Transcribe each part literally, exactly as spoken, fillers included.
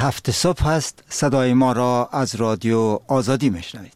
هفت صبح است. صدای ما را از رادیو آزادی میشنوید.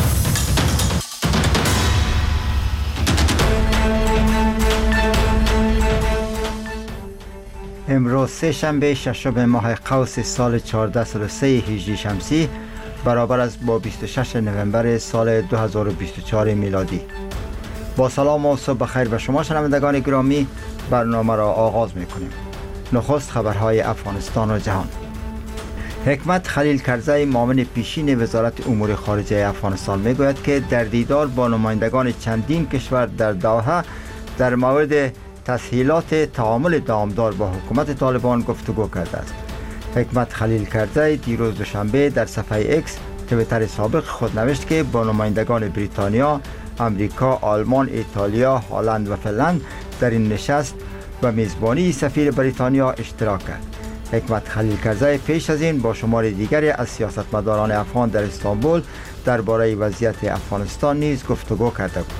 امروز سه شنبه ششم ماه قوس سال چهارده و سه هجری شمسی برابر است با بیست و شش نوامبر سال دو هزار و بیست و چهار میلادی. با سلام و صبح بخیر به شما شنوندگان گرامی، برنامه را آغاز میکنیم. نخست خبرهای افغانستان و جهان. حکمت خلیل کرزی معاون پیشین وزارت امور خارجه افغانستان میگوید که در دیدار با نمایندگان چندین کشور در دوحه در مورد تسهیلات تعامل دامدار با حکومت طالبان گفتگو کرده است. حکمت خلیل کرزی دیروز دوشنبه در صفحه اکس توییتر سابق خود نوشت که با نمایندگان بریتانیا، امریکا، آلمان، ایتالیا، هلند و فنلند در این نشست و میزبانی سفیر بریتانیا اشتراک کرد. حکمت خلیل کرزی پیش از این با شمار دیگری از سیاستمداران افغان در استانبول درباره وضعیت افغانستان نیز گفتگو کرده بود.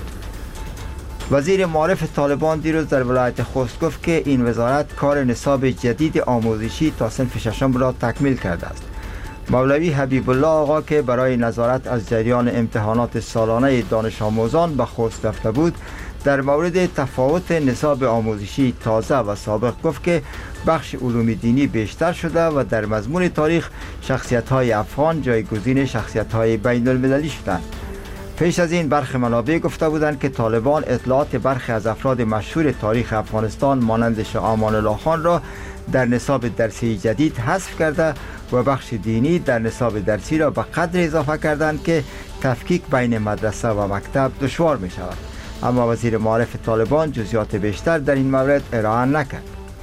وزیر معارف طالبان دیروز در ولایت خوست گفت که این وزارت کار نصاب جدید آموزشی تا صنف ششم را تکمیل کرده است. مولوی حبیب الله آقا که برای نظارت از جریان امتحانات سالانه دانش آموزان به خوست رفته بود، در مورد تفاوت نصاب آموزشی تازه و سابق گفت که بخش علوم دینی بیشتر شده و در مضمون تاریخ شخصیت‌های افغان جایگزین شخصیت‌های بین المللی شدند. پیش از این برخی منابع گفته بودند که طالبان اطلاعات برخی از افراد مشهور تاریخ افغانستان مانند شاه امان الله خان را در نصاب درسی جدید حذف کرده و بخش دینی در نصاب درسی را به قدر اضافه کردند که تفکیک بین مدرسه و مکتب دشوار می شود. اما وزیر معارف طالبان جزئیات بیشتر در این مورد ارائه نکرد.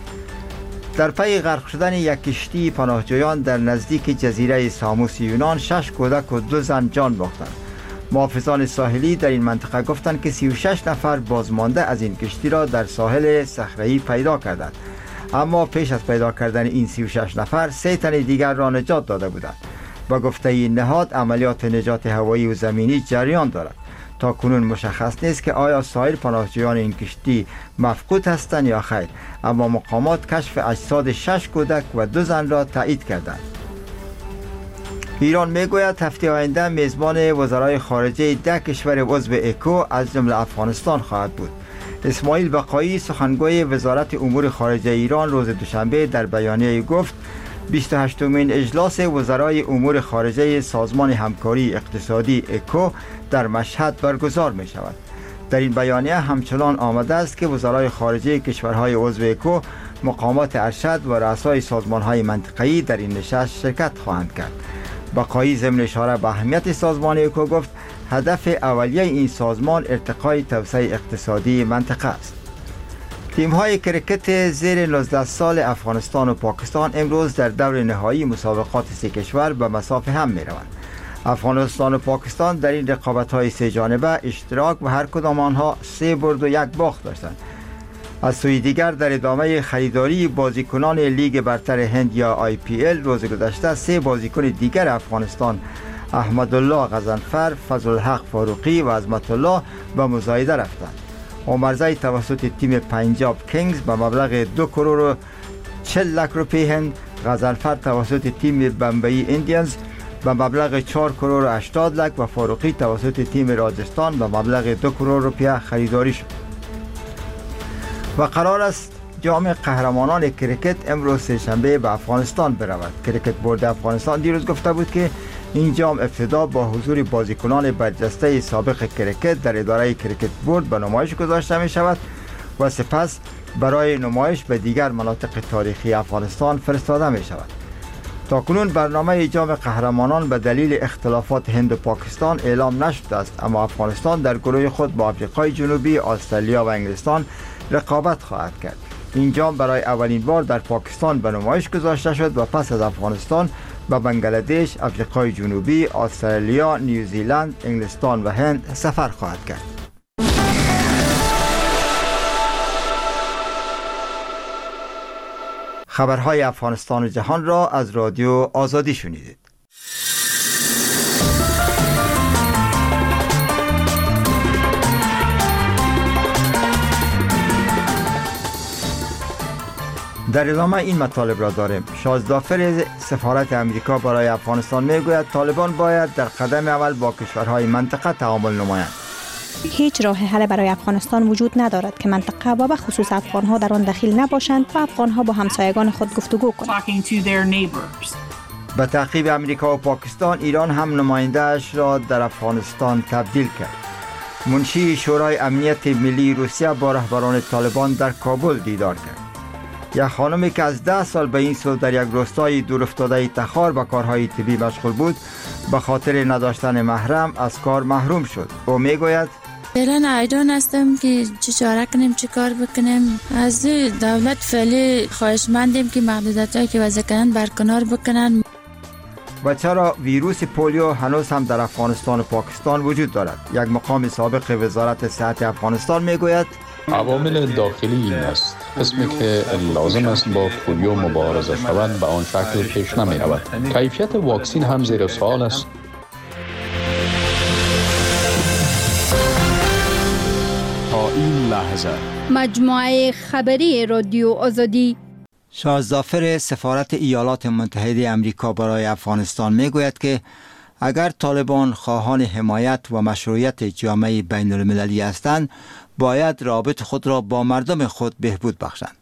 در پی غرق شدن یک کشتی پناهجویان در نزدیک جزیره ساموس یونان شش کودک و دو زن جان باختند. محافظان ساحلی در این منطقه گفتند که سی و شش نفر بازمانده از این کشتی را در ساحل صخره‌ای پیدا کردند. اما پیش از پیدا کردن این سی و شش نفر سه تن دیگر را نجات داده بودند. با گفته این نهاد عملیات نجات هوایی و زمینی جریان دارد. تا کنون مشخص نیست که آیا سایر پناهجویان این کشتی مفقود هستند یا خیر، اما مقامات کشف اجساد شش کودک و دو زن را تایید کردند. ایران میگوید هفته آینده میزبان وزرای خارجه ده کشور عضو اکو از جمله افغانستان خواهد بود. اسماعیل بقایی سخنگوی وزارت امور خارجه ایران روز دوشنبه در بیانیه گفت بیست و هشتمین اجلاس وزرای امور خارجه سازمان همکاری اقتصادی اکو در مشهد برگزار می شود. در این بیانیه همچنان آمده است که وزرای خارجه کشورهای عضو اکو، مقامات ارشد و رؤسای سازمانهای منطقه‌ای در این نشست شرکت خواهند کرد. بقایی ضمن اشاره به اهمیت سازمان اکو گفت هدف اولیه این سازمان ارتقای توسعه اقتصادی منطقه است. تیم‌های کرکت زیر نوزده سال افغانستان و پاکستان امروز در دور نهایی مسابقات سه کشور به مصاف هم می‌روند. افغانستان و پاکستان در این رقابت‌های سه جانبه اشتراک و هر کدام آنها سه برد و یک باخت داشتند. از سوی دیگر در ادامه خریداری بازیکنان لیگ برتر هند یا آی پی ال روز گذشته سه بازیکن دیگر افغانستان احمدالله غضنفر، فضلالحق فاروقی و عظمت الله به مزایده رفتند. عمرزی توسط تیم پنجاب کینگز به مبلغ دو کرور و چهل لک روپیه هند، غضنفر توسط تیم بمبئی ایندیانز به مبلغ چهار کرور و هشتاد لک و فاروقی توسط تیم راجستان به مبلغ دو کرور روپیه خریداری شد. و قرار است جام قهرمانان کرکت امروز سه‌شنبه به افغانستان برود. کرکت بورد افغانستان دیروز گفته بود که این جام ابتدا با حضور بازیکنان برجسته سابق کرکت در اداره کرکت بورد به نمایش گذاشته می شود و سپس برای نمایش به دیگر مناطق تاریخی افغانستان فرستاده می شود. تاکنون برنامه جام قهرمانان به دلیل اختلافات هند و پاکستان اعلام نشده است، اما افغانستان در گروه خود با آفریقای جنوبی، استرالیا و انگلستان رقابت خواهد کرد. این جام برای اولین بار در پاکستان به نمایش گذاشته شد و پس از افغانستان به بنگلادش، آفریقای جنوبی، استرالیا، نیوزیلند، انگلستان و هند سفر خواهد کرد. خبرهای افغانستان و جهان را از رادیو آزادی شنیدید. در ادامه این مطالب را داریم. شازدافر سفارت امریکا برای افغانستان میگوید طالبان باید در قدم اول با کشورهای منطقه تعامل نمایند. هیچ راه حل برای افغانستان وجود ندارد که منطقه و به خصوص افغانها در آن دخیل نباشند و افغانها با همسایگان خود گفتگو کنند. به تعقیب امریکا و پاکستان، ایران هم نماینده‌اش را در افغانستان تبدیل کرد. منشی شورای امنیت ملی روسیه با رهبران طالبان در کابل دیدار کرد. یک خانمی که از ده سال به این سو در یک روستای دورافتاده تخار به کارهای طبی مشغول بود، به خاطر نداشتن محرم از کار محروم شد. او میگوید فعلا حیران هستم که چه چاره کنیم، چه کار بکنیم. از دولت فعلی خواهشمندیم که محدودیتایی که وضع کردن برکنار بکنن. و چرا ویروس پولیو هنوز هم در افغانستان و پاکستان وجود دارد؟ یک مقام سابق وزارت صحت افغانستان میگوید عوامل داخلی این است. قسمی که لازم است با پولیو مبارزه شود به آن شکل پیش نمی رود. کیفیت واکسین هم زیر سوال است. تا این لحظه مجموعه خبری رادیو آزادی. شازدافر سفارت ایالات متحده امریکا برای افغانستان میگوید که اگر طالبان خواهان حمایت و مشروعیت جامعه بین المللی هستند، باید رابط خود را با مردم خود بهبود بخشند.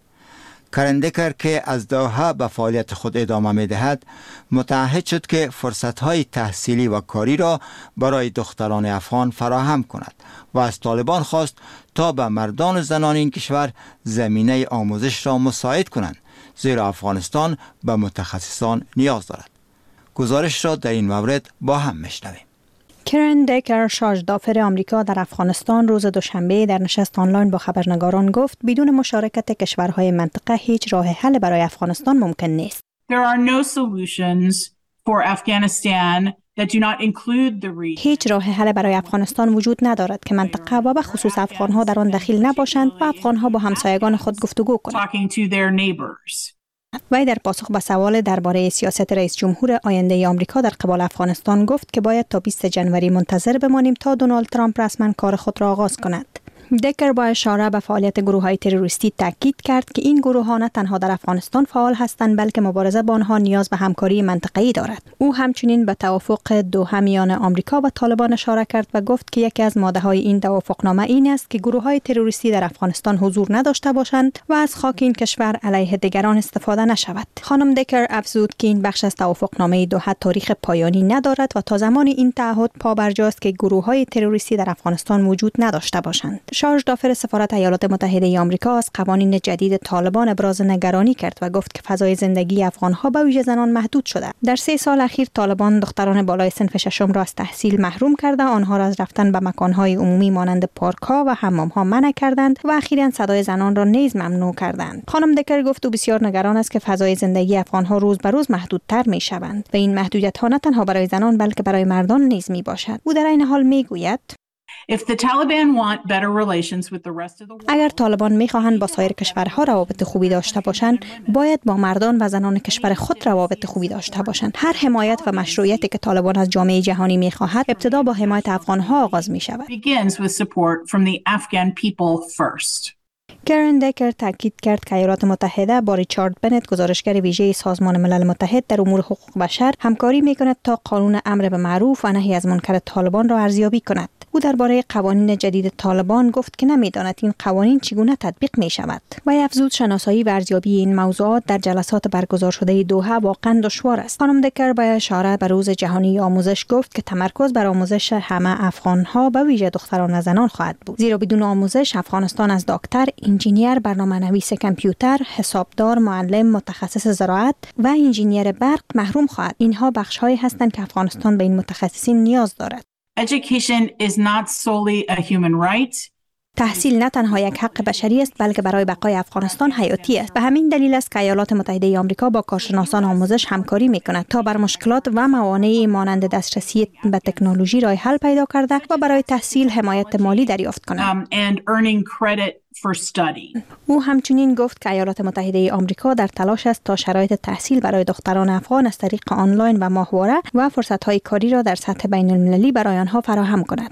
کرن دکر که از دوحه به فعالیت خود ادامه می دهد، متعهد شد که فرصت‌های تحصیلی و کاری را برای دختران افغان فراهم کند و از طالبان خواست تا به مردان و زنان این کشور زمینه آموزش را مساعد کنند، زیرا افغانستان به متخصصان نیاز دارد. گزارش را در این مورد با هم میشنویم. کرن دکر، شاژدافر آمریکا در افغانستان، روز دوشنبه در نشست آنلاین با خبرنگاران گفت بدون مشارکت کشورهای منطقه هیچ راه حل برای افغانستان ممکن نیست. There are no solutions for Afghanistan that do not include the region. هیچ راه حل برای افغانستان وجود ندارد که منطقه و به خصوص افغانها در آن دخیل نباشند و افغانها با همسایگان خود گفتگو کنند. Talking to their neighbors. وی در پاسخ به سوال درباره سیاست رئیس جمهور آینده آمریکا در قبال افغانستان گفت که باید تا بیست جنوری منتظر بمانیم تا دونالد ترامپ رسما کار خود را آغاز کند. دکر با اشاره به فعالیت گروه‌های تروریستی تاکید کرد که این گروه‌ها نه تنها در افغانستان فعال هستند بلکه مبارزه با آنها نیاز به همکاری منطقه‌ای دارد. او همچنین به توافق دوحه میان آمریکا و طالبان اشاره کرد و گفت که یکی از ماده‌های این توافقنامه این است که گروه‌های تروریستی در افغانستان حضور نداشته باشند و از خاک این کشور علیه دیگران استفاده نشود. خانم دکر افزود که این بخش از توافقنامه دوحه تاریخ پایانی ندارد و تا زمانی این تعهد پابرجاست که گروه‌های تروریستی در افغانستان وجود نداشته باشند. شاژدافر سفارت ایالات متحده آمریکا از قوانین جدید طالبان ابراز نگرانی کرد و گفت که فضای زندگی افغان‌ها به ویژه زنان محدود شده. در سه سال اخیر طالبان دختران بالای صنف ششم را از تحصیل محروم کرده، آنها را از رفتن به مکان‌های عمومی مانند پارک‌ها و حمام‌ها منع کردند و اخیراً صدای زنان را نیز ممنوع کردند. خانم دکر گفت او بسیار نگران است که فضای زندگی افغان‌ها روز به روز محدودتر می‌شوند و این محدودیت‌ها نه تنها برای زنان بلکه برای مردان نیز میباشد. او در این حال میگوید If the Taliban want better relations with the rest of the world, اگر طالبان می‌خواهند با سایر کشورها روابط خوبی داشته باشند، باید با مردان و زنان کشور خود روابط خوبی داشته باشند. هر حمایت و مشروعیتی که طالبان از جامعه جهانی می‌خواهد، ابتدا با حمایت افغان‌ها آغاز می‌شود. begins with support from the Afghan people first. کرن دکر تاکید کرد که ایالات متحده با ریچارد بنت، گزارشگر ویژه سازمان ملل متحد در امور حقوق بشر، همکاری می‌کند تا قانون امر به معروف و نهی از منکر طالبان را ارزیابی کند. او درباره قوانین جدید طالبان گفت که نمی‌داند این قوانین چگونه تطبیق می‌شود. و افزود شناسایی و ارزیابی این موضوعات در جلسات برگزار شده دوحه واقعا دشوار است. خانم دکر با اشاره به روز جهانی آموزش گفت که تمرکز بر آموزش همه افغان‌ها به ویژه دختران و زنان خواهد بود، زیرا بدون آموزش افغانستان از دکتر، انجینیر، برنامه‌نویس کامپیوتر، حسابدار، معلم، متخصص زراعت و انجینیر برق محروم خواهد. اینها بخش‌هایی هستند که افغانستان به این متخصصین نیاز دارد. Education is not solely a human right. تحصیل نه تنها یک حق بشری است بلکه برای بقای افغانستان حیاتی است. به همین دلیل است که ایالات متحده آمریکا با کارشناسان آموزش همکاری می‌کند تا بر مشکلات و موانع مانند دسترسی به تکنولوژی راه حل پیدا کرده و برای تحصیل حمایت مالی دریافت کند. Um, and earning credit for study. او همچنین گفت که ایالات متحده آمریکا در تلاش است تا شرایط تحصیل برای دختران افغان از طریق آنلاین و ماهواره و فرصت‌های کاری را در سطح بین‌المللی برای آنها فراهم کند.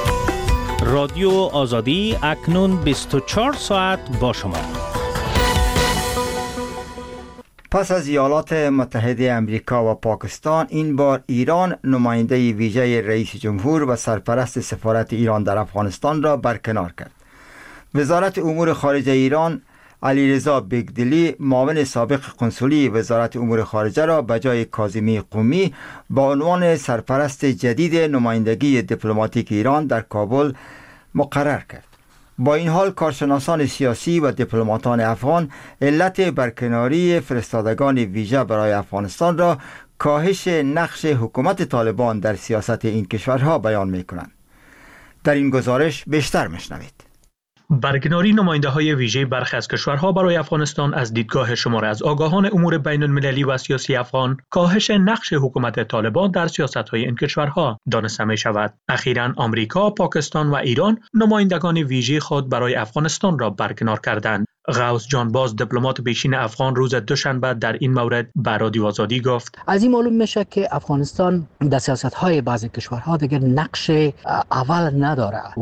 رادیو آزادی اکنون بیست و چهار ساعت با شما. پس از ایالات متحده امریکا و پاکستان، این بار ایران نماینده ویژه رئیس جمهور و سرپرست سفارت ایران در افغانستان را برکنار کرد. وزارت امور خارجه ایران علیرضا بیگدلی معاون سابق قنصلی وزارت امور خارجه را به جای کاظمی قومی با عنوان سرپرست جدید نمایندگی دیپلماتیک ایران در کابل مقرر کرد. با این حال کارشناسان سیاسی و دیپلماتان افغان علت برکناری فرستادگان ویژه برای افغانستان را کاهش نقش حکومت طالبان در سیاست این کشورها بیان می‌کنند. در این گزارش بیشتر می‌شنوید. برکناری نماینده های ویژه برخی از کشورها برای افغانستان از دیدگاه شماره از آگاهان امور بین المللی و سیاسی افغان کاهش نقش حکومت طالبان در سیاست های این کشورها دانسته می شود. اخیراً آمریکا، پاکستان و ایران نمایندگان ویژه خود برای افغانستان را برکنار کردند. غوث جانباز دیپلمات پیشین افغان روز دوشنبه در این مورد به رادیو آزادی گفت: از این معلوم میشه که افغانستان در سیاست‌های بعضی کشورها دیگر نقش اول نداره و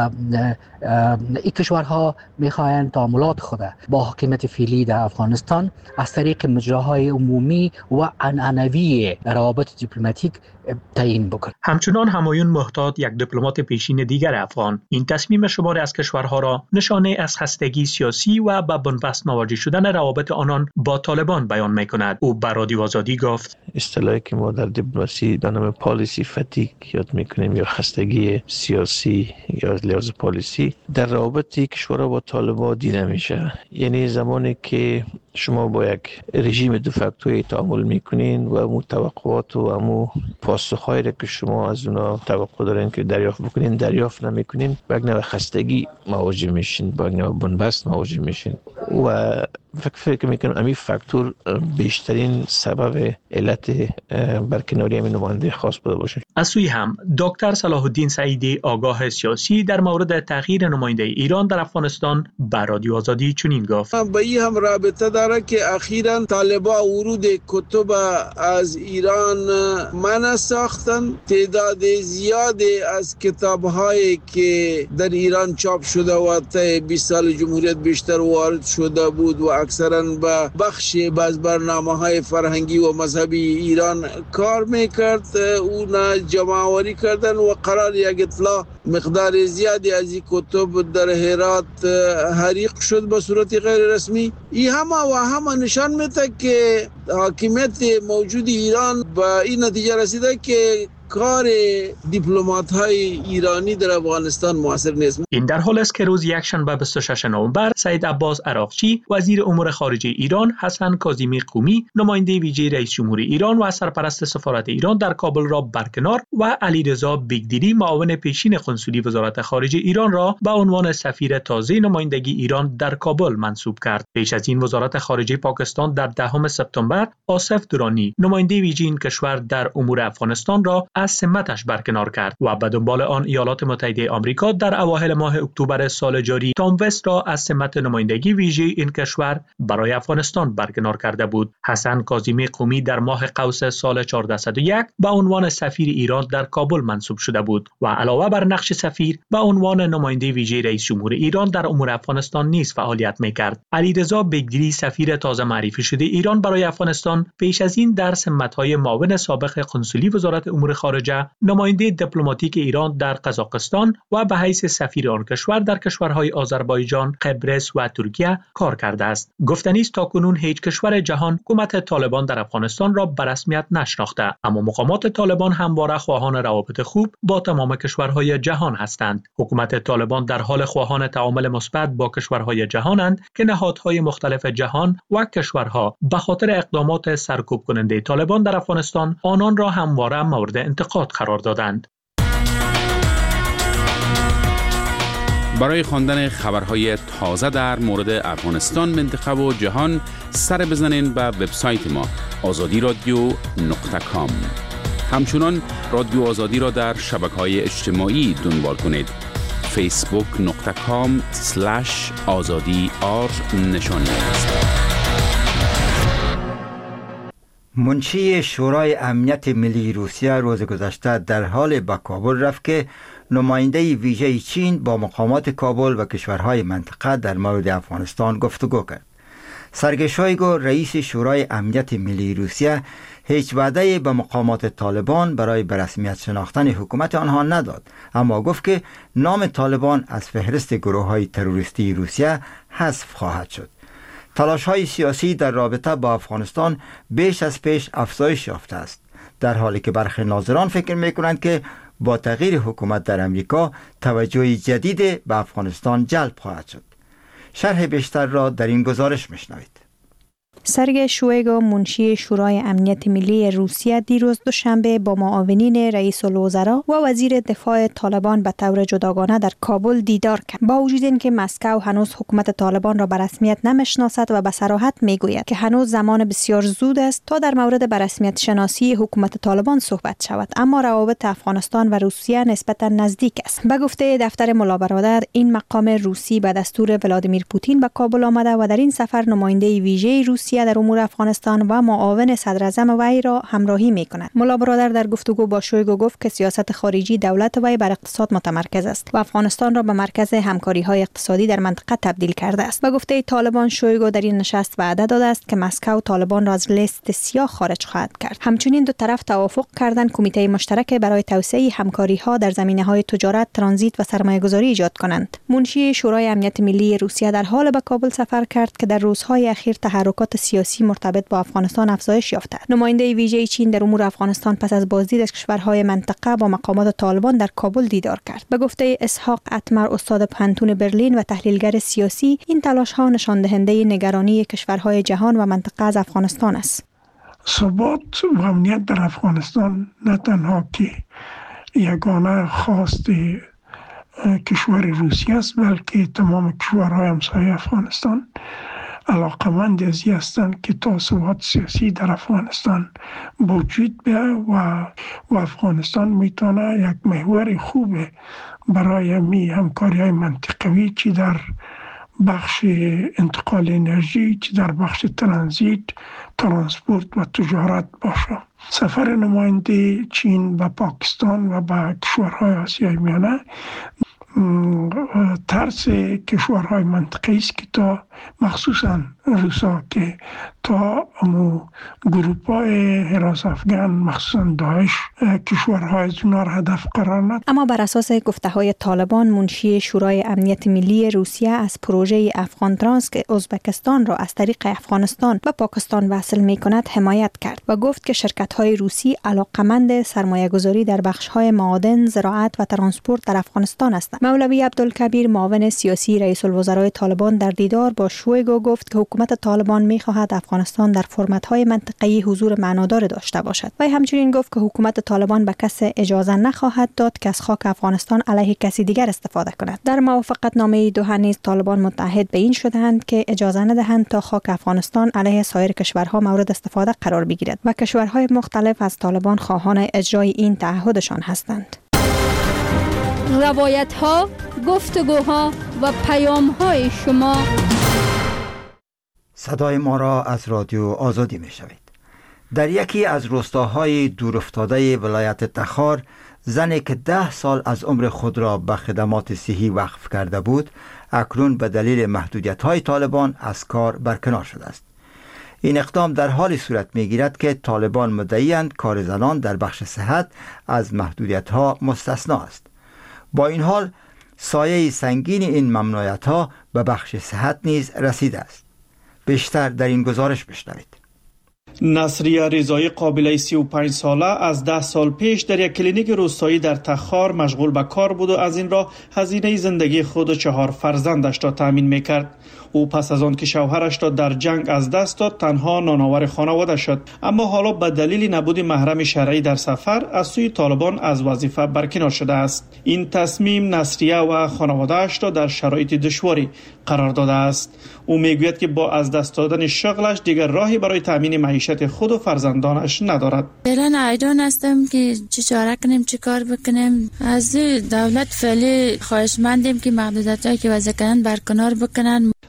این کشورها میخواهند تعاملات خود با حکومت فعلی در افغانستان از طریق مجراهای عمومی و عنعنوی روابط دیپلماتیک تعیین بکن. همچنان همایون محتاط، یک دیپلمات پیشین دیگر افغان، این تصمیم شماری از کشورها را نشانه از خستگی سیاسی و به بنبست مواجه شدن روابط آنان با طالبان بیان می‌کند. او به رادیو آزادی گفت: اصطلاحی که ما در دیپلماسی به نام پالیسی فتیگ یاد می‌کنیم یا خستگی سیاسی یا لحاظ پالیسی در روابط کشورها با طالبان دیده میشه. یعنی زمانی که شما با یک رژیم دوفکتوری تعامل میکنین و امو توقعات و امو پاسخهایی را که شما از اونا توقع دارین که دریافت بکنین دریافت نمیکنین، با یک نوع خستگی مواجه میشین، با یک نوع بنبست مواجه میشین و فکر فکر میکنم امی فاکتور بیشترین سبب علت برکناری همین نماینده خاص بوده باشه. از سوی هم دکتر صلاح الدین سعیدی، آگاه سیاسی، در مورد تغییر نماینده ایران در افغانستان به رادیو آزادی چنین گفت: با این هم رابطه داره که اخیراً طالبان ورود کتب از ایران منع ساختن. تعداد زیادی از کتاب‌هایی که در ایران چاپ شده و تا بیست سال جمهوریت بیشتر وارد شده بود و اکثراً به بخش از برنامه‌های فرهنگی و مذهبی ایران کار میکرد، اونا جمع‌آوری کردن و قرار یک اطلاع مقدار زیادی از این کتب در هرات حریق شد به صورت غیر رسمی. این همه و همه نشان میده که حاکمیت موجود ایران به این نتیجه رسیده که کار دیپلمات های ایرانی در افغانستان موثر نیست. این در حال است که روز یکشنبه بیست و ششم نوامبر سید عباس عراقچی وزیر امور خارجه ایران، حسن کاظمی قومی نماینده ویژه رئیس جمهور ایران و سرپرست سفارت ایران در کابل را برکنار و علیرضا بیگدلی معاون پیشین قنصلی وزارت خارجه ایران را به عنوان سفیر تازه نمایندگی ایران در کابل منصوب کرد. پیش از این وزارت خارجه پاکستان در دهم سپتامبر آصف درانی نماینده ویژه این کشور در امور افغانستان را از سمتش برکنار کرد و به دنبال آن ایالات متحده آمریکا در اوایل ماه اکتبر سال جاری تام وست را از سمت نمایندگی ویژه این کشور برای افغانستان برکنار کرده بود. حسن کاظمی قومی در ماه قوس سال چهارصد و یک به عنوان سفیر ایران در کابل منصوب شده بود و علاوه بر نقش سفیر به عنوان نماینده ویژه رئیس جمهور ایران در امور افغانستان نیز فعالیت می‌کرد. علیرضا بیگدلی سفیر تازه معرفی شده ایران برای افغانستان پیش از این در سمت‌های معاون سابق قنصلی وزارت امور خارجه، نماینده دیپلماتیک ایران در قزاقستان و به حیث سفیر آن کشور در کشورهای آذربایجان، قبرس و ترکیه کار کرده است. گفتنی است تاکنون هیچ کشور جهان حکومت طالبان در افغانستان را به رسمیت نشناخته، اما مقامات طالبان همواره خواهان روابط خوب با تمام کشورهای جهان هستند. حکومت طالبان در حال خواهان تعامل مثبت با کشورهای جهانند که نهادهای مختلف جهان و کشورها به خاطر اقدامات سرکوب کننده طالبان در افغانستان آنان را همواره مورد انتقاد قرار دادند. برای خواندن خبرهای تازه در مورد افغانستان، منطقه و جهان سر بزنین به وبسایت ما آزادی رادیو نقطه کام. همچنان رادیو آزادی را در شبکه‌های اجتماعی دنبال کنید. فیسبوک نقطه کام سلش آزادی آر نشانی است. منشی شورای امنیت ملی روسیه روز گذشته در حال به کابل رفت که نماینده ویژه چین با مقامات کابل و کشورهای منطقه در مورد افغانستان گفتگو کرد. سرگئی شویگو رئیس شورای امنیت ملی روسیه هیچ وعده به مقامات طالبان برای به رسمیت شناختن حکومت آنها نداد، اما گفت که نام طالبان از فهرست گروه‌های تروریستی روسیه حذف خواهد شد. تلاش‌های سیاسی در رابطه با افغانستان بیش از پیش افزایش یافته است، در حالی که برخی ناظران فکر می‌کنند که با تغییر حکومت در امریکا توجه جدید به افغانستان جلب خواهد شد. شرح بیشتر را در این گزارش میشنوید. سرگئی شویگو منشی شورای امنیت ملی روسیه دیروز دوشنبه با معاونین رئیس الوزراء و وزیر دفاع طالبان به طور جداگانه در کابل دیدار کرد. با وجود اینکه مسکو هنوز حکومت طالبان را به رسمیت نمیشناسد و به صراحت میگوید که هنوز زمان بسیار زود است تا در مورد به رسمیت شناسی حکومت طالبان صحبت شود، اما روابط افغانستان و روسیه نسبتا نزدیک است. به گفته دفتر ملا برادر، این مقام روسی به دستور ولادیمیر پوتین به کابل آمده و در این سفر نماینده ویژه روسیه در امور افغانستان و معاون صدر اعظم وی را همراهی می‌کند. ملا برادر در گفتگو با شویگو گفت که سیاست خارجی دولت وی بر اقتصاد متمرکز است و افغانستان را به مرکز همکاری‌های اقتصادی در منطقه تبدیل کرده است. به گفته طالبان، شویگو در این نشست وعده داده است که مسکو طالبان را از لیست سیاه خارج خواهد کرد. همچنین دو طرف توافق کردند کمیته مشترک برای توسعه همکاری‌ها در زمینه‌های تجارت، ترانزیت و سرمایه‌گذاری ایجاد کنند. منشی شورای امنیت ملی روسیه در حال به کابل سفر کرد که در روزهای اخیر تحرکات سیاسی مرتبط با افغانستان افزایش یافته است. نماینده ویژه چین در امور افغانستان پس از بازدید از کشورهای منطقه با مقامات طالبان در کابل دیدار کرد. به گفته اسحاق اتمر، استاد پانتون برلین و تحلیلگر سیاسی، این تلاش‌ها نشان دهنده نگرانی کشورهای جهان و منطقه از افغانستان است. ثبات و امنیت در افغانستان نه تنها که یگانه خواست کشور روسیه است، بلکه تمام کشورهای همسایه افغانستان علاقمند از این هستند که تا ثبات سیاسی در افغانستان وجود بیاید و و افغانستان میتونه یک محور خوب برای می همکاری های منطقوی، چی در بخش انتقال انرژی، چی در بخش ترانزیت، ترانسپورت و تجارت باشه. سفر نماینده چین به پاکستان و به کشورهای آسیای میانه ترس کشورهای منطقه‌ای است که تا مخصوصا روسا که تا امو گروپ‌های حراس افغان مخصوصا داعش کشورهای از اونا را هدف قرار نداد. اما بر اساس گفته‌های طالبان، منشی شورای امنیت ملی روسیه از پروژه افغان ترانس که ازبکستان را از طریق افغانستان و پاکستان وصل می‌کند حمایت کرد و گفت که شرکت‌های روسی علاقمند سرمایه‌گذاری در بخش‌های معادن، زراعت و ترانسپورت در افغانستان هستند. مولوی عبدالکبیر، معاون سیاسی رئیس الوزراء طالبان، در دیدار با شویگو گفت که حکومت طالبان می‌خواهد افغانستان در فرمت‌های منطقه‌ای حضور معنادار داشته باشد. و همچنین گفت که حکومت طالبان به کسی اجازه نخواهد داد که از خاک افغانستان علیه کسی دیگر استفاده کند. در موافقتنامه دوحه نیز طالبان متعهد به این شده‌اند که اجازه ندهند تا خاک افغانستان علیه سایر کشورها مورد استفاده قرار بگیرد و کشورهای مختلف از طالبان خواهان اجرای این تعهدشان هستند. روایت ها، گفتگوها و پیام های شما. صدای ما را از رادیو آزادی می شوید. در یکی از روستاهای دورافتاده ولایت تخار، زنی که ده سال از عمر خود را به خدمات صحی وقف کرده بود، اکنون به دلیل محدودیت‌های طالبان از کار برکنار شده است. این اقدام در حالی صورت می‌گیرد که طالبان مدعی‌اند کار زنان در بخش صحت از محدودیت‌ها مستثنا است. با این حال سایه سنگین این ممنوعیت‌ها به بخش صحت نیز رسیده است. بیشتر در این گزارش بشنوید. نصریه رضایی قابله سی و پنج ساله از ده سال پیش در یک کلینیک روستایی در تخار مشغول به کار بود و از این راه هزینه زندگی خود و چهار فرزندش را تامین میکرد. او پس از آن که شوهرش را در جنگ از دست داد تنها نانآور خانواده شد، اما حالا به دلیل نبود محرم شرعی در سفر از سوی طالبان از وظیفه برکنار شده است. این تصمیم نصریه و خانواده‌اش را در شرایط دشواری قرار داده است. او میگوید که با از دست دادن شغلش دیگر راهی برای تامین معیشت خود و فرزندانش ندارد. فعلا ایران هستم که چه چاره کنیم، چه کار بکنیم. از دولت فعلی خواهشمندیم که محدودیتایی که وضع کردن برکنار بکنن.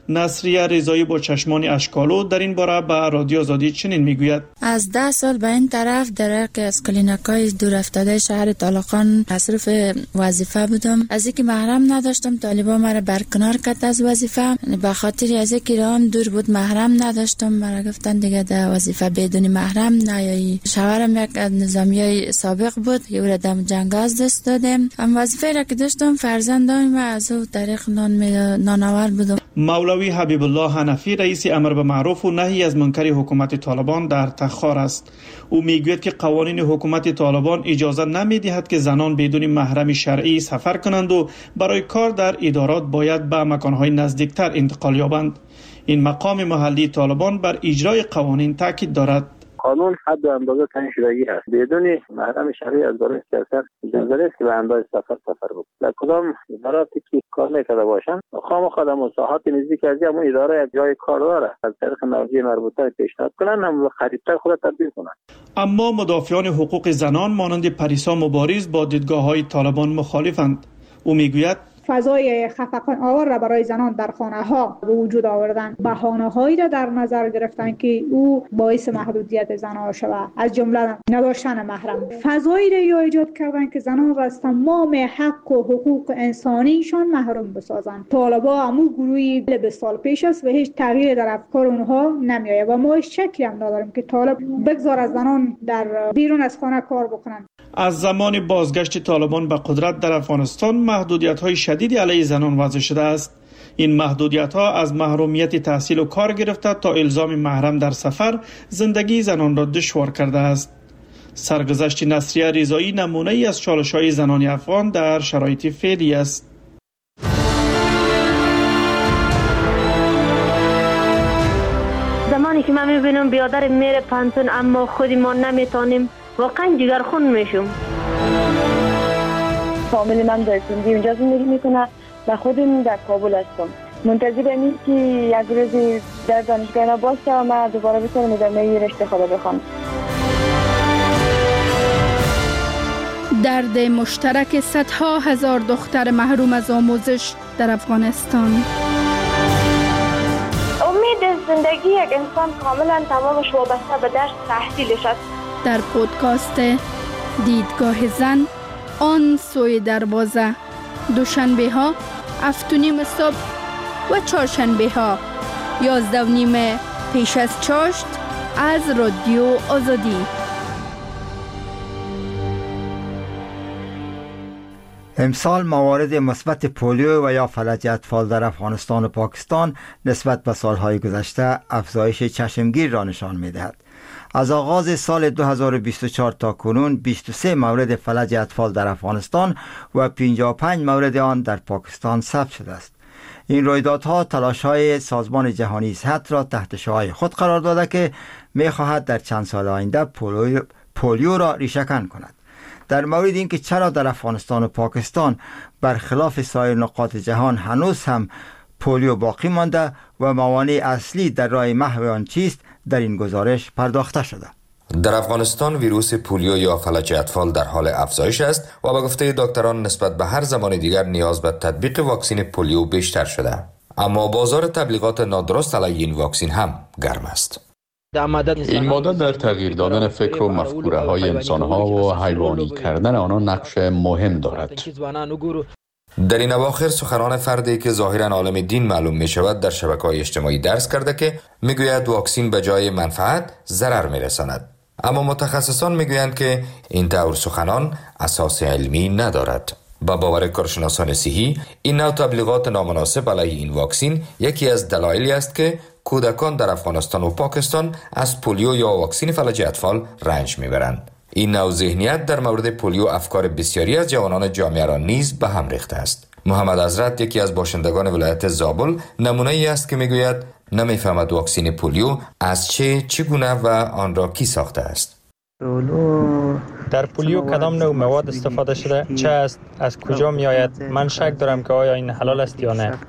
نصریه رضایی با چشمان اشکالو در این باره به رادیو آزادی چنین میگوید: از ده سال به این طرف در که از کلینیکای دور افتاده شهر طالقان مصروف وظیفه بودم. از اینکه محرم نداشتم طالبان مرا برکنار کرد از وظیفه، به خاطر از اینکه رام دور بود محرم نداشتم. مرا گفتن دیگه در وظیفه بدون محرم نیایی. شوهرم یک نظامیای سابق بود، یه را دم جنگ از دست دادم. هم وظیفه را که داشتم فرزندان و از او طریق نان نانآور بودم. مولوی حبیب الله حنفی رئیس امر به معروف و نهی از منکر حکومت طالبان در تخار است. او میگوید که قوانین حکومت طالبان اجازه نمیدهد که زنان بدون محرم شرعی سفر کنند و برای کار در ادارات باید به مکانهای نزدیکتر انتقال یابند. این مقام محلی طالبان بر اجرای قوانین تاکید دارد. قانون حد و اندازه تعیین شدگی است. بدون محرم شرعی از برای سیاست اجازه نیست که به اندازه سفر سفر بود. در کدام اداراتی که کار میکرده باشند خام خودم و ساحات نزدیک از همون اداره یک جای کار داره، از طریق مرجع مربوطه پیشنهاد کنن هم خریدتر خود تبدیل کنن. اما مدافعان حقوق زنان مانند پریسا مبارز با دیدگاه‌های طالبان مخالفند. او میگوید فضای خفقان آور را برای زنان در خانه ها به وجود آوردن، بهانه هایی را در نظر گرفتن که او باعث محدودیت زنان شود، از جمله نداشتن محرم. فضایی را ایجاد کردن که زنان را از تمام حق و حقوق انسانیشان محروم بسازند. طالبا همون گروهی بیست سال پیش است و هیچ تغییر در افکار اونها نمیآید و ما هیچ شکی هم نداریم که طالب بگذار از زنان در بیرون از خانه کار بکنند. از زمان بازگشت طالبان به قدرت در افغانستان محدودیت‌های شدیدی علیه زنان وضع شده است. این محدودیت‌ها از محرومیت تحصیل و کار گرفته تا الزام محرم در سفر زندگی زنان را دشوار کرده است. سرگذشت نصریه رضایی نمونه‌ای از چالش‌های زنان افغان در شرایط فعلی است. زمانی که من می‌بینم بیادر میره پانتون اما خودی ما نمیتونیم، واقعا جگرخون میشم. فامیل من در سندی اونجا زندگی میکنه و خودم در کابل هستم. منتظر اینم که یک روزی در دانشگاه باشه و من دوباره بتونم ادامه رشته خود بخونم. درد مشترک صدها هزار دختر محروم از آموزش در افغانستان. امید زندگی یک انسان کاملا تمامش وابسته به درس تحصیلش است. در پودکاست دیدگاه زن آن سوی دروازه، دوشنبه ها هفت و نیم صبح و چهارشنبه ها یازده و نیم پیش از چاشت از رادیو آزادی. امسال موارد مثبت پولیو و یا فلج اطفال در افغانستان و پاکستان نسبت به سالهای گذشته افزایش چشمگیر را نشان می‌دهد. از آغاز سال دو هزار و بیست و چهار تا کنون بیست و سه مورد فلج اطفال در افغانستان و پنجاه و پنج مورد آن در پاکستان ثبت شده است. این رویدادها تلاش‌های سازمان جهانی صحت را تحت شعاع خود قرار داده که می‌خواهد در چند سال آینده پولیو, پولیو را ریشه‌کن کند. در مورد اینکه چرا در افغانستان و پاکستان برخلاف سایر نقاط جهان هنوز هم پولیو باقی مانده و موانع اصلی در راه محو آن چیست، در این گزارش پرداخته شده. در افغانستان ویروس پولیو یا فلج اطفال در حال افزایش است و به گفته دکتران نسبت به هر زمان دیگر نیاز به تطبیق واکسن پولیو بیشتر شده. اما بازار تبلیغات نادرست علیه این واکسن هم گرم است. این ماده در تغییر دادن فکر و مفکوره های انسان ها و حیوانی کردن آنها نقش مهم دارد. در این اواخر سخنان فردی که ظاهرا عالم دین معلوم می شود در شبکه‌های اجتماعی درس کرده که میگوید واکسن به جای منفعت ضرر می رساند. اما متخصصان میگویند که این طور سخنان اساس علمی ندارد. با باور کارشناسان صحی این نوع تبلیغات نامناسب علیه این واکسن یکی از دلایلی است که کودکان در افغانستان و پاکستان از پولیو یا واکسن فلج اطفال رنج میبرند. این نوع ذهنیت در مورد پولیو افکار بسیاری از جوانان جامعه را نیز به هم ریخته است. محمد حضرت یکی از باشندگان ولایت زابل نمونه ای است که میگوید نمیفهمد واکسن پولیو از چه چگونه و آن را کی ساخته است. در پولیو کدام نوع مواد استفاده شده؟ چه است؟ از کجا می آید؟ من شک دارم که آیا این حلال است یا نه.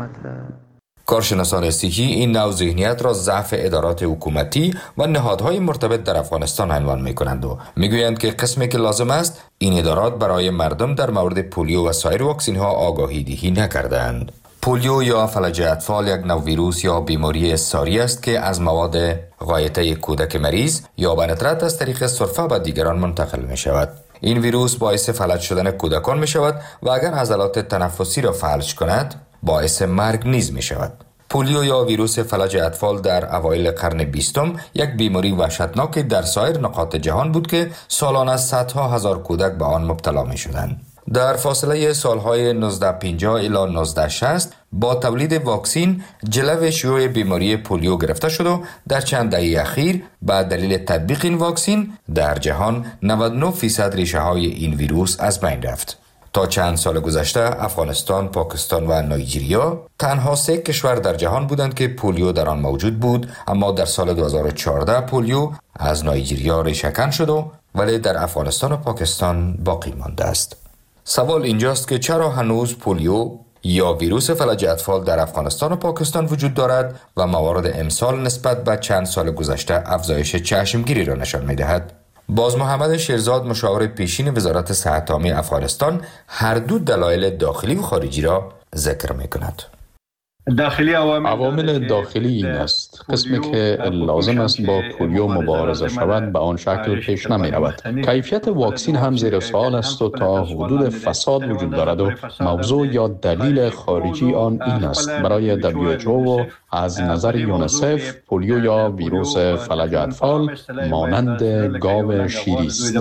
کارشناسان صحی این نوع ذهنیت را ضعف ادارات حکومتی و نهادهای مرتبط در افغانستان عنوان می‌کنند و می‌گویند که قسمی که لازم است این ادارات برای مردم در مورد پولیو و سایر واکسن ها آگاهی دهی نکردند. پولیو یا فلج اطفال یک نوع ویروس یا بیماری ساری است که از مواد غایطه کودک مریض یا به ندرت از طریق سرفه به دیگران منتقل می شود. این ویروس باعث فلج شدن کودکان می شود و اگر عضلات تنفسی را فلج کند باعث مرگ نیز می شود. پولیو یا ویروس فلج اطفال در اوایل قرن بیستم یک بیماری وحشتناک در سایر نقاط جهان بود که سالانه صدها هزار کودک به آن مبتلا می شدند. در فاصله سالهای نوزده پنجاه الی نوزده شصت با تولید واکسین جلو شیوع بیماری پولیو گرفته شد و در چند دهه اخیر به دلیل تطبیق این واکسین در جهان نود و نه فیصد ریشه های این ویروس از بین رفت. تا چند سال گذشته افغانستان، پاکستان و نایجریا تنها سه کشور در جهان بودند که پولیو در آن موجود بود، اما در سال دو هزار و چهارده پولیو از نایجریا ریشه‌کن شد و ولی در افغانستان و پاکستان باقی مانده است. سوال اینجاست که چرا هنوز پولیو یا ویروس فلج اطفال در افغانستان و پاکستان وجود دارد و موارد امسال نسبت به چند سال گذشته افزایش چشمگیری را نشان می‌دهد. باز محمد شیرزاد مشاور پیشین وزارت صحت عامه افغانستان هر دو دلایل داخلی و خارجی را ذکر می‌کند. داخلی عوامل داخلی این است: قسمی که لازم است با پولیو مبارزه شود به آن شکل پیش نمی رود. کیفیت واکسین هم زیر سوال است و تا حدود فساد وجود دارد و موضوع یا دلیل خارجی آن این است: برای دبلیو اچ او و از نظر یونیسف پولیو یا ویروس فلج اطفال مانند گاو شیری است.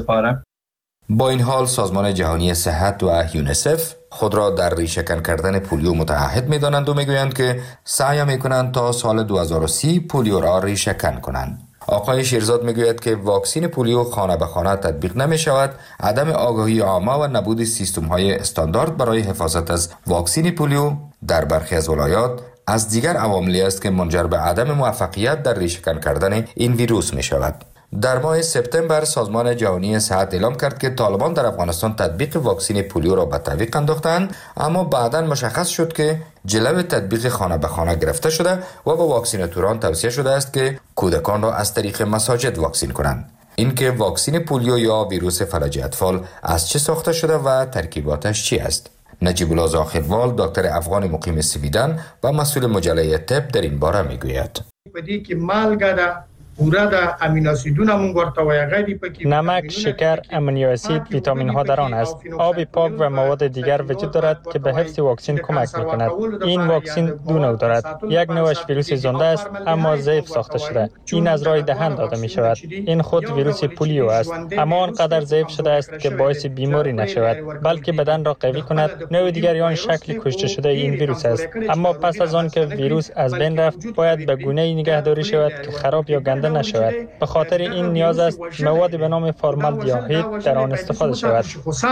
با این حال سازمان جهانی صحت و یونیسف خود را در ریشه‌کن کردن پولیو متعهد می دانند و می گویند که سعی می کنند تا سال دو هزار و سی پولیو را ریشه‌کن کنند. آقای شیرزاد می گوید که واکسین پولیو خانه به خانه تطبیق نمی شود، عدم آگاهی عامه و نبود سیستم های استاندارد برای حفاظت از واکسین پولیو در برخی از ولایات از دیگر عواملی است که منجر به عدم موفقیت در ریشه‌کن کردن این ویروس می شود. در ماه سپتامبر سازمان جهانی صحت اعلام کرد که طالبان در افغانستان تطبیق واکسین پولیو را به تعویق انداختند، اما بعداً مشخص شد که جلو تطبیق خانه به خانه گرفته شده و به واکسیناتوران توصیه شده است که کودکان را از طریق مساجد واکسین کنند. اینکه واکسین پولیو یا ویروس فلج اطفال از چه ساخته شده و ترکیباتش چی است؟ نجیب الله زاخروال دکتر افغان مقیم سویدن و مسئول مجله طب در این باره میگوید. پدې کې مالګه ده، پورا ده، امینو اسیدونه مونږ ورته وایي، غیر پکې نمک، شکر، امینو اسید، ویتامین ها در آن است. آب پاک و مواد دیگر وجود دارد که به حفظ واکسین کمک می‌کند. این واکسین دو نوع دارد. یک نوعش ویروس زنده است اما ضعیف ساخته شده. این از راه دهان داده می‌شود. این خود ویروس پولیو است، اما آنقدر ضعیف شده است که باعث بیماری نشود، بلکه بدن را قوی کند. نوع دیگری آن شکل کشته شده این ویروس است، اما پس از آن که ویروس از بین رفت باید به گونه‌ای نگهداری شود که خراب یا گنده نشود. به خاطر این نیاز است مواد به نام فورمالدهید در آن استفاده شود.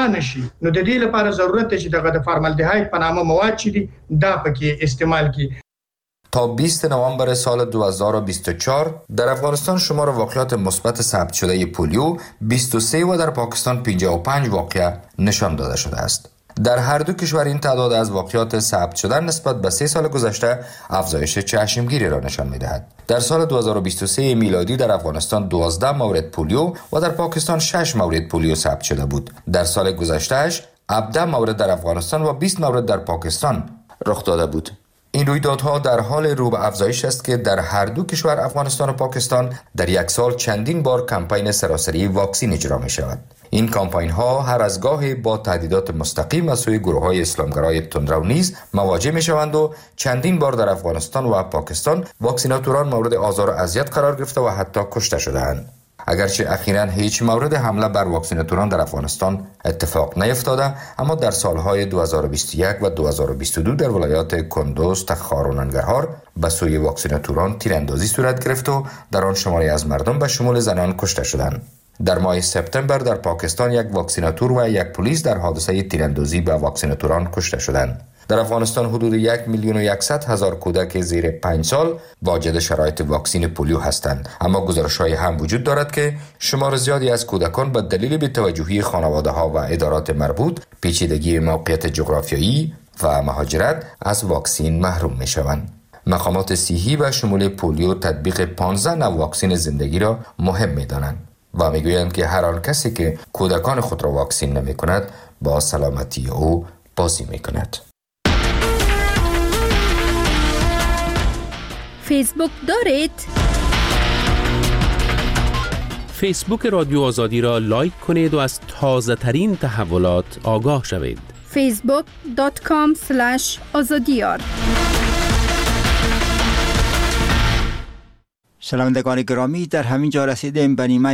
نو د دې لپاره ضرورت دی چې دغه د فورمالدهید په نامه مواد چې دي دا پکې استعمال کی. تا بیستم نوامبر سال دو هزار و بیست و چهار در افغانستان شمار واقعات مثبت ثبت شده پولیو بیست و سه و در پاکستان پنجاه و پنج واقعه نشان داده شده است. در هر دو کشور این تعداد از واقعات ثبت شده نسبت به سه سال گذشته افزایش چشمگیری را نشان می‌دهد. در سال دو هزار و بیست و سه میلادی در افغانستان دوازده مورد پولیو و در پاکستان شش مورد پولیو ثبت شده بود. در سال گذشتهش هفده مورد در افغانستان و بیست مورد در پاکستان رخ داده بود. این رویدادها در حال رو به افزایش است که در هر دو کشور افغانستان و پاکستان در یک سال چندین بار کمپین سراسری واکسین اجرا می شود. این کمپین ها هر از گاهی با تهدیدات مستقیم از سوی گروه های اسلامگرای تندرو نیز مواجه می شوند و چندین بار در افغانستان و پاکستان واکسیناتوران مورد آزار و اذیت قرار گرفته و حتی کشته شده‌اند. اگرچه اخیراً هیچ مورد حمله بر واکسیناتوران در افغانستان اتفاق نیفتاده، اما در سالهای دو هزار و بیست و یک و دو هزار و بیست و دو در ولایات کندوز، تخار و ننگرهار به سوی واکسیناتوران تیراندازی صورت گرفت و در آن شماری از مردم به شمول زنان کشته شدند. در ماه سپتامبر در پاکستان یک واکسیناتور و یک پلیس در حادثه تیراندازی به واکسیناتوران کشته شدند. در افغانستان حدود یک میلیون و یکصد هزار کودک زیر پنج سال واجد شرایط واکسین پولیو هستند، اما گزارش‌های هم وجود دارد که شمار زیادی از کودکان به دلیل بی‌توجهی خانواده‌ها و ادارات مربوط، پیچیدگی موقعیت جغرافیایی و مهاجرت از واکسین محروم می‌شوند. مقامات صحی و شمول پولیو تطبیق پانزده نوع واکسین زندگی را مهم می‌دانند و می‌گویند که هر آن کسی که کودکان خود را واکسین نمی‌کند با سلامتی او بازی می‌کند. فیسبوک دارید؟ فیسبوک رادیو آزادی را لایک کنید و از تازه ترین تحولات آگاه شوید. فیسبوک دات کام اسلش آزادیار. شنوندگان گرامی، در همین جا رسیدیم به نیمه